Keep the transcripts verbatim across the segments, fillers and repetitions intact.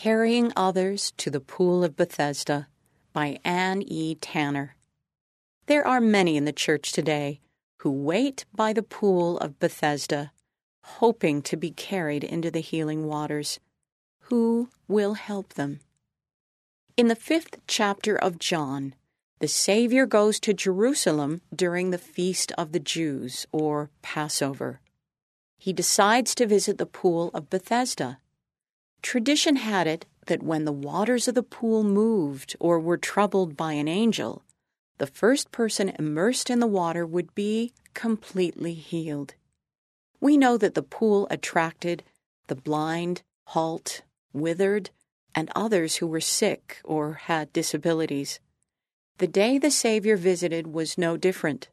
Carrying Others to the Pool of Bethesda by Anne E. Tanner. There are many in the church today who wait by the pool of Bethesda, hoping to be carried into the healing waters. Who will help them? In the fifth chapter of John, the Savior goes to Jerusalem during the Feast of the Jews, or Passover. He decides to visit the pool of Bethesda. Tradition had it that when the waters of the pool moved or were troubled by an angel, the first person immersed in the water would be completely healed. We know that the pool attracted the blind, halt, withered, and others who were sick or had disabilities. The day the Savior visited was no different.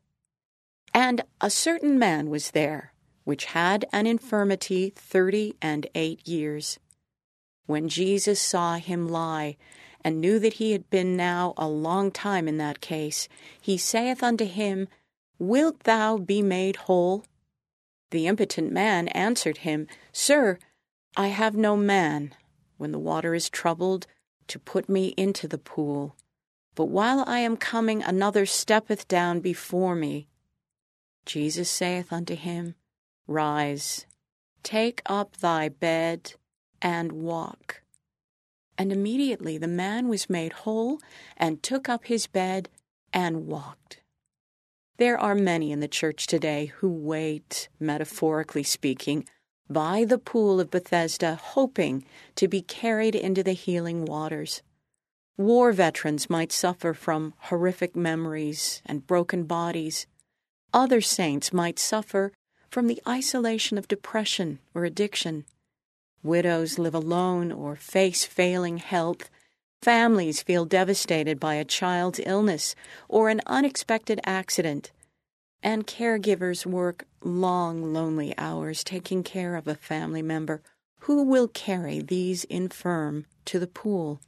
And a certain man was there, which had an infirmity thirty and eight years. When Jesus saw him lie, and knew that he had been now a long time in that case, he saith unto him, Wilt thou be made whole? The impotent man answered him, Sir, I have no man, when the water is troubled, to put me into the pool. But while I am coming, another steppeth down before me. Jesus saith unto him, Rise, take up thy bed, and walk. And immediately the man was made whole, and took up his bed, and walked. There are many in the church today who wait, metaphorically speaking, by the pool of Bethesda, hoping to be carried into the healing waters. War veterans might suffer from horrific memories and broken bodies. Other saints might suffer from the isolation of depression or addiction. Widows live alone or face failing health. Families feel devastated by a child's illness or an unexpected accident. And caregivers work long, lonely hours taking care of a family member. Who will carry these infirm to the pool?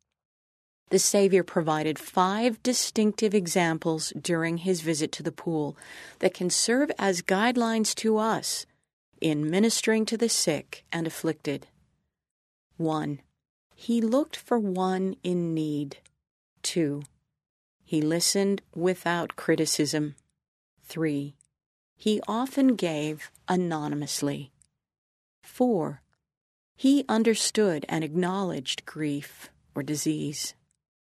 The Savior provided five distinctive examples during his visit to the pool that can serve as guidelines to us in ministering to the sick and afflicted. One, he looked for one in need. Two, he listened without criticism. Three, he often gave anonymously. Four, he understood and acknowledged grief or disease.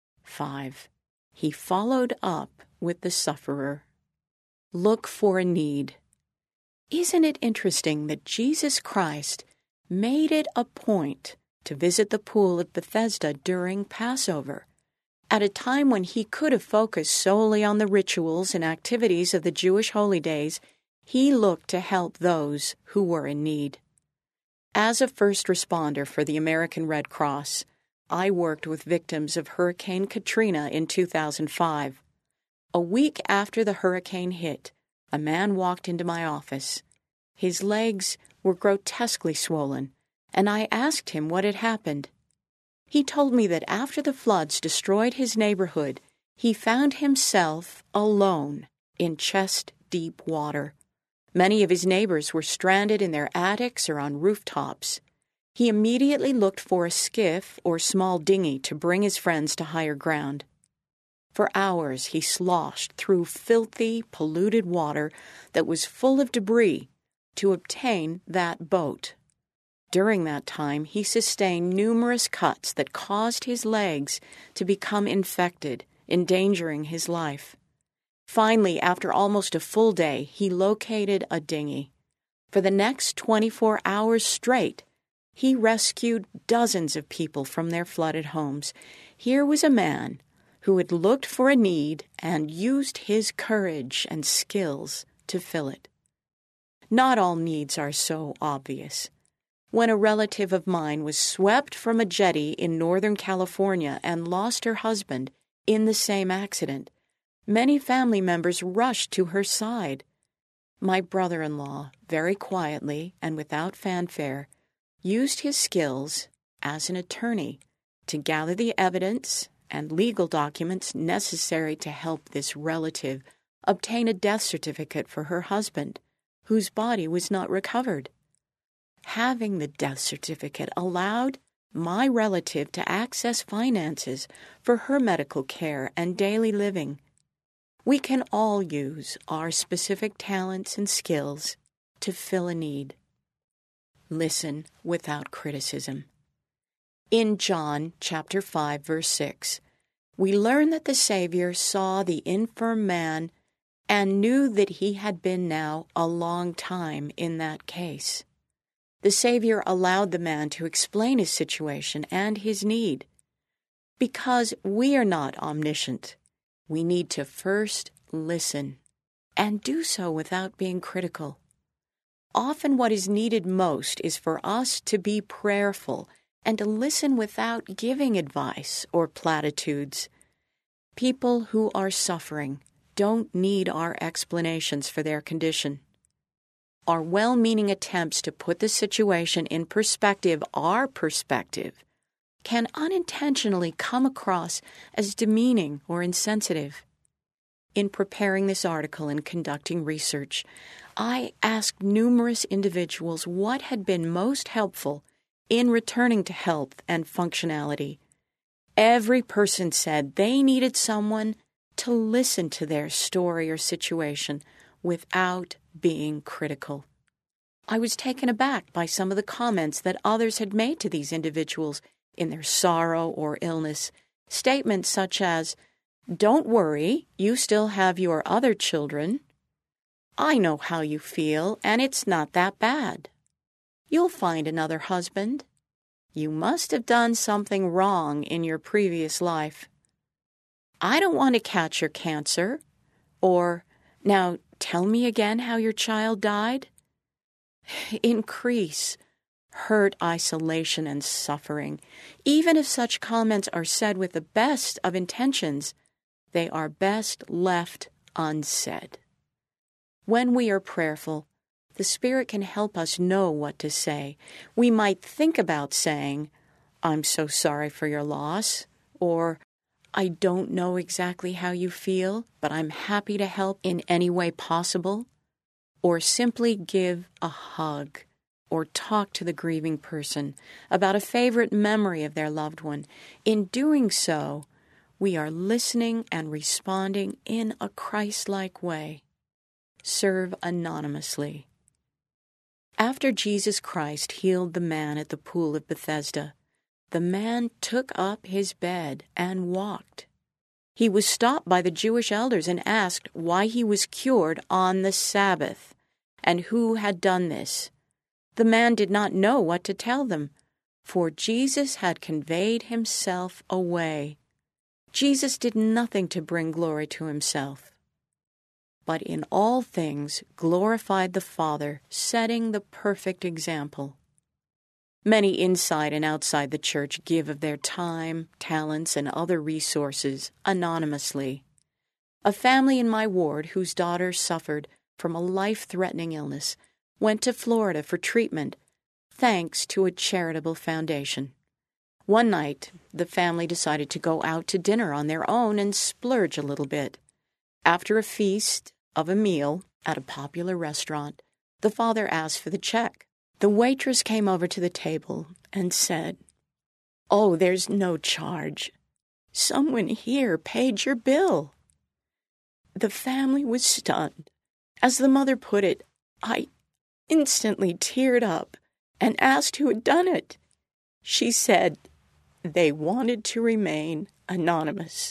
Five, he followed up with the sufferer. Look for a need. Isn't it interesting that Jesus Christ made it a point to visit the pool of Bethesda during Passover, at a time when he could have focused solely on the rituals and activities of the Jewish holy days? He looked to help those who were in need. As a first responder for the American Red Cross, I worked with victims of Hurricane Katrina in two thousand five. A week after the hurricane hit, a man walked into my office. His legs were grotesquely swollen, and I asked him what had happened. He told me that after the floods destroyed his neighborhood, he found himself alone in chest-deep water. Many of his neighbors were stranded in their attics or on rooftops. He immediately looked for a skiff or small dinghy to bring his friends to higher ground. For hours he sloshed through filthy, polluted water that was full of debris to obtain that boat. During that time, he sustained numerous cuts that caused his legs to become infected, endangering his life. Finally, after almost a full day, he located a dinghy. For the next twenty-four hours straight, he rescued dozens of people from their flooded homes. Here was a man who had looked for a need and used his courage and skills to fill it. Not all needs are so obvious. When a relative of mine was swept from a jetty in Northern California and lost her husband in the same accident, many family members rushed to her side. My brother-in-law, very quietly and without fanfare, used his skills as an attorney to gather the evidence and legal documents necessary to help this relative obtain a death certificate for her husband, whose body was not recovered. Having the death certificate allowed my relative to access finances for her medical care and daily living. We can all use our specific talents and skills to fill a need. Listen without criticism. In John chapter five, verse six, we learn that the Savior saw the infirm man and knew that he had been now a long time in that case. The Savior allowed the man to explain his situation and his need. Because we are not omniscient, we need to first listen, and do so without being critical. Often what is needed most is for us to be prayerful and to listen without giving advice or platitudes. People who are suffering don't need our explanations for their condition. Our well-meaning attempts to put the situation in perspective, our perspective, can unintentionally come across as demeaning or insensitive. In preparing this article and conducting research, I asked numerous individuals what had been most helpful in returning to health and functionality. Every person said they needed someone to listen to their story or situation without being critical. I was taken aback by some of the comments that others had made to these individuals in their sorrow or illness, statements such as, "Don't worry, you still have your other children. I know how you feel, and it's not that bad. You'll find another husband. You must have done something wrong in your previous life. I don't want to catch your cancer." Or, "Now, tell me again how your child died." Increase hurt, isolation, and suffering. Even if such comments are said with the best of intentions, they are best left unsaid. When we are prayerful, the Spirit can help us know what to say. We might think about saying, "I'm so sorry for your loss," or "I don't know exactly how you feel, but I'm happy to help in any way possible," or simply give a hug or talk to the grieving person about a favorite memory of their loved one. In doing so, we are listening and responding in a Christ-like way. Serve anonymously. After Jesus Christ healed the man at the pool of Bethesda, the man took up his bed and walked. He was stopped by the Jewish elders and asked why he was cured on the Sabbath and who had done this. The man did not know what to tell them, for Jesus had conveyed himself away. Jesus did nothing to bring glory to himself, but in all things glorified the Father, setting the perfect example. Many inside and outside the church give of their time, talents, and other resources anonymously. A family in my ward whose daughter suffered from a life-threatening illness went to Florida for treatment thanks to a charitable foundation. One night, the family decided to go out to dinner on their own and splurge a little bit. After a feast of a meal at a popular restaurant, the father asked for the check. The waitress came over to the table and said, "Oh, there's no charge. Someone here paid your bill." The family was stunned. As the mother put it, I instantly teared up and asked who had done it. She said they wanted to remain anonymous.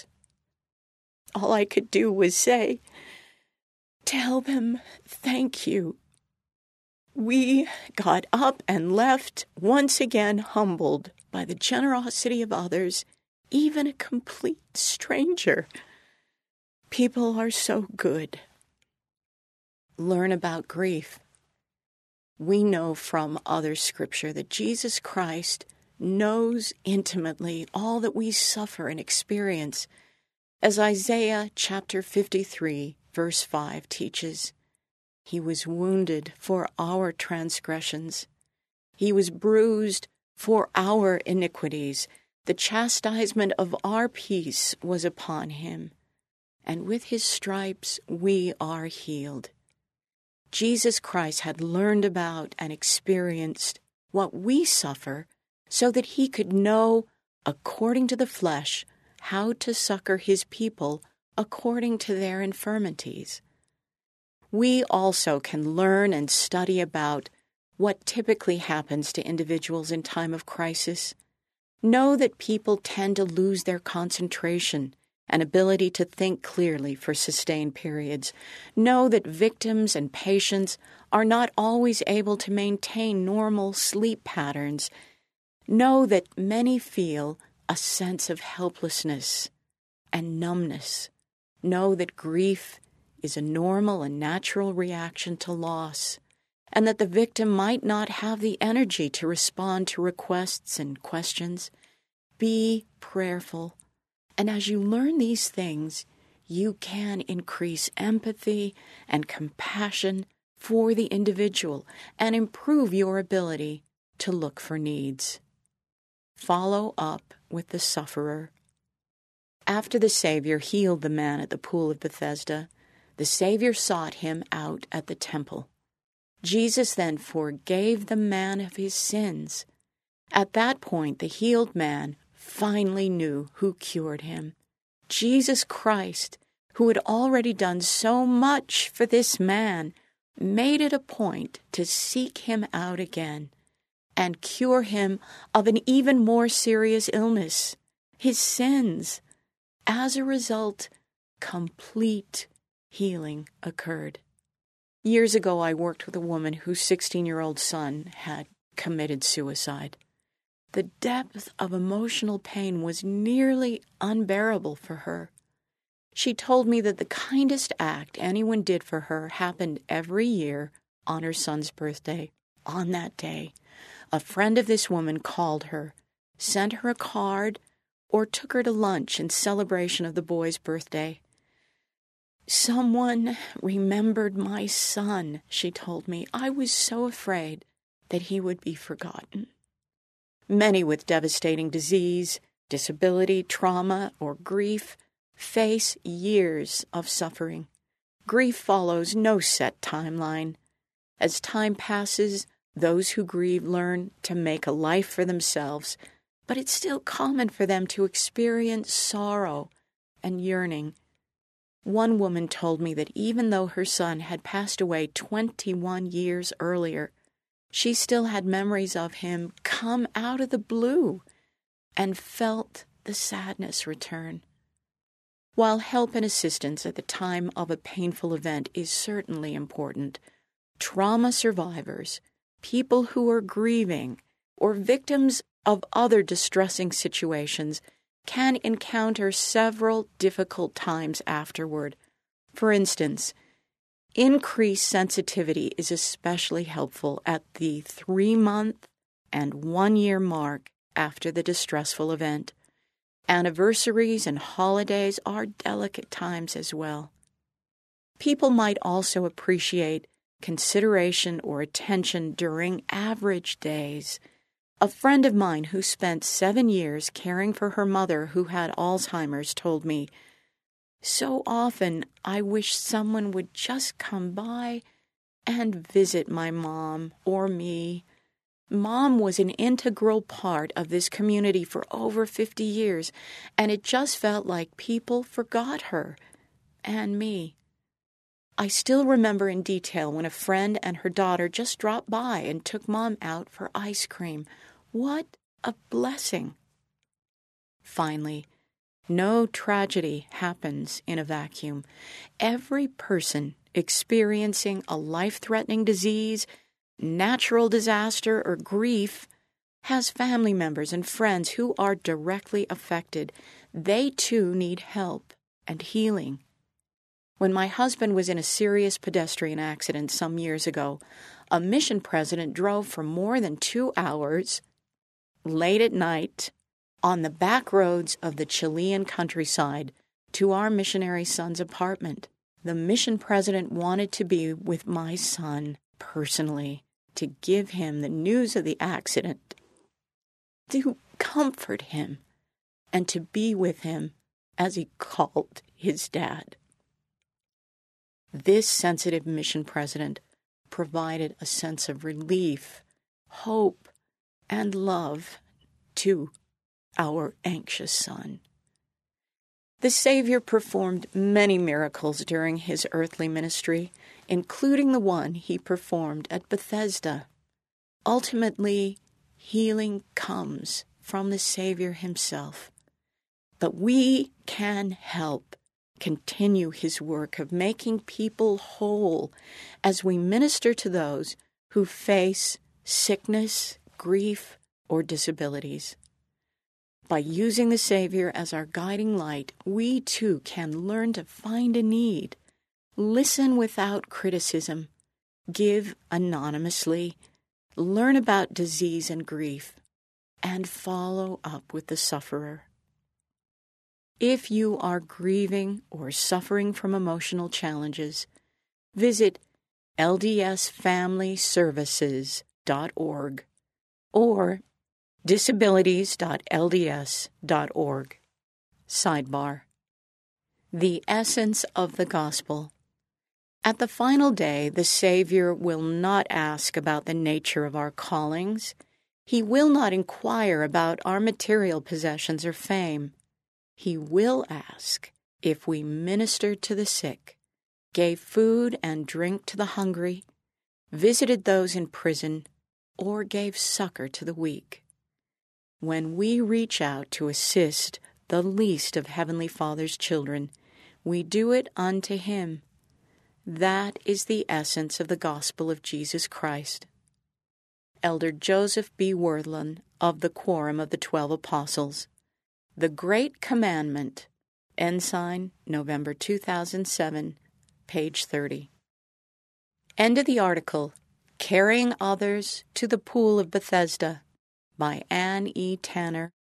All I could do was say, "Tell them thank you." We got up and left, once again humbled by the generosity of others, even a complete stranger. People are so good. Learn about grief. We know from other scripture that Jesus Christ knows intimately all that we suffer and experience, as Isaiah chapter fifty-three, verse five teaches. He was wounded for our transgressions. He was bruised for our iniquities. The chastisement of our peace was upon him, and with his stripes we are healed. Jesus Christ had learned about and experienced what we suffer so that he could know, according to the flesh, how to succor his people according to their infirmities. We also can learn and study about what typically happens to individuals in time of crisis. Know that people tend to lose their concentration and ability to think clearly for sustained periods. Know that victims and patients are not always able to maintain normal sleep patterns. Know that many feel a sense of helplessness and numbness. Know that grief is a normal and natural reaction to loss, and that the victim might not have the energy to respond to requests and questions. Be prayerful, and as you learn these things, you can increase empathy and compassion for the individual and improve your ability to look for needs. Follow up with the sufferer. After the Savior healed the man at the pool of Bethesda, the Savior sought him out at the temple. Jesus then forgave the man of his sins. At that point, the healed man finally knew who cured him. Jesus Christ, who had already done so much for this man, made it a point to seek him out again and cure him of an even more serious illness, his sins. As a result, complete healing occurred. Years ago, I worked with a woman whose sixteen-year-old son had committed suicide. The depth of emotional pain was nearly unbearable for her. She told me that the kindest act anyone did for her happened every year on her son's birthday. On that day, a friend of this woman called her, sent her a card, or took her to lunch in celebration of the boy's birthday. "Someone remembered my son," she told me. "I was so afraid that he would be forgotten." Many with devastating disease, disability, trauma, or grief face years of suffering. Grief follows no set timeline. As time passes, those who grieve learn to make a life for themselves, but it's still common for them to experience sorrow and yearning. One woman told me that even though her son had passed away twenty-one years earlier, she still had memories of him come out of the blue and felt the sadness return. While help and assistance at the time of a painful event is certainly important, trauma survivors, people who are grieving, or victims of other distressing situations can encounter several difficult times afterward. For instance, increased sensitivity is especially helpful at the three-month and one-year mark after the distressful event. Anniversaries and holidays are delicate times as well. People might also appreciate consideration or attention during average days. A friend of mine who spent seven years caring for her mother who had Alzheimer's told me, "So often I wish someone would just come by and visit my mom or me. Mom was an integral part of this community for over fifty years, and it just felt like people forgot her and me." I still remember in detail when a friend and her daughter just dropped by and took Mom out for ice cream. What a blessing. Finally, no tragedy happens in a vacuum. Every person experiencing a life-threatening disease, natural disaster, or grief has family members and friends who are directly affected. They too need help and healing. When my husband was in a serious pedestrian accident some years ago, a mission president drove for more than two hours, late at night, on the back roads of the Chilean countryside to our missionary son's apartment. The mission president wanted to be with my son personally, to give him the news of the accident, to comfort him, and to be with him as he called his dad. This sensitive mission president provided a sense of relief, hope, and love to our anxious son. The Savior performed many miracles during his earthly ministry, including the one he performed at Bethesda. Ultimately, healing comes from the Savior himself. But we can help continue his work of making people whole as we minister to those who face sickness, grief, or disabilities. By using the Savior as our guiding light, we too can learn to find a need, listen without criticism, give anonymously, learn about disease and grief, and follow up with the sufferer. If you are grieving or suffering from emotional challenges, visit L D S family services dot org or disabilities dot L D S dot org. Sidebar. The essence of the gospel. At the final day, the Savior will not ask about the nature of our callings. He will not inquire about our material possessions or fame. He will ask if we ministered to the sick, gave food and drink to the hungry, visited those in prison, or gave succor to the weak. When we reach out to assist the least of Heavenly Father's children, we do it unto Him. That is the essence of the gospel of Jesus Christ. Elder Joseph B. Worthlan of the Quorum of the Twelve Apostles. The Great Commandment, Ensign, November two thousand seven, page thirty. End of the article, Carrying Others to the Pool of Bethesda, by Ann E. Tanner,